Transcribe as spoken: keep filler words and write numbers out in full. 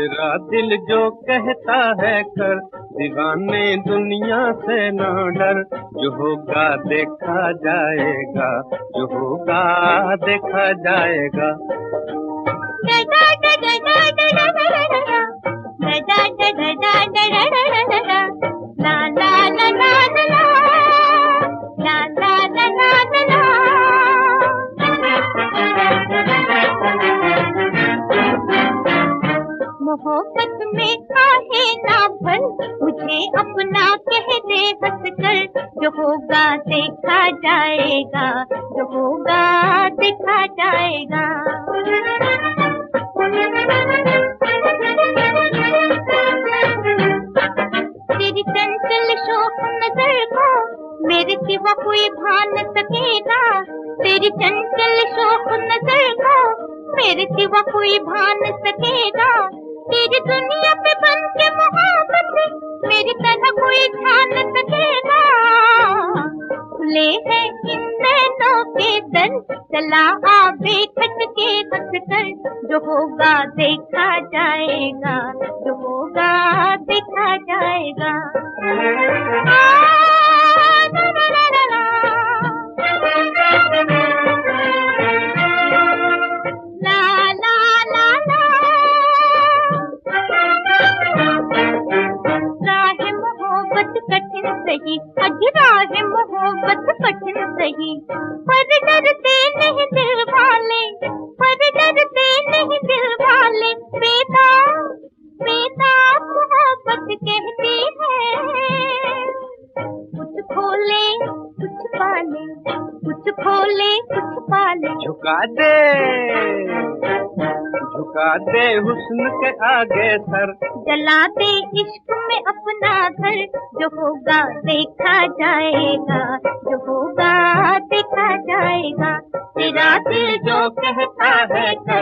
तेरा दिल जो कहता है कर, दीवाने दुनिया से ना डर। जो होगा देखा जाएगा, जो होगा देखा जाएगा। मोहब्बत में काहे ना भर, मुझे अपना कह दे हंस कर। जो होगा देखा जाएगा, जो होगा देखा जाएगा। तेरी चंचल शोक नजर को मेरे सिवा कोई भान सकेगा। तेरी चंचल शोक नजर को मेरे सिवा कोई भान सकेगा। तेरी दुनिया पे बन के मोहब्बत मेरी तरह कोई ठान सकेगा। खुले हैं इन नैनों के दर, चला आ बेखट के हंस कर। जो होगा देखा जाएगा, जो होगा देखा जाएगा। कठिन सही, अजरा है मोहब्बत कठिन सही। पर डरते नहीं दिल वाले, पर डरते नहीं दिल वाले। बेदाग बेदाग मोहब्बत कहती है। कुछ खोले कुछ पाले, कुछ खोले कुछ पाले। झुका दे झुका दे हुस्न के आगे सर, जला दे इश्क में अपना घर। जो होगा देखा जाएगा, जो होगा देखा जाएगा। तेरा दिल जो कहता है कर,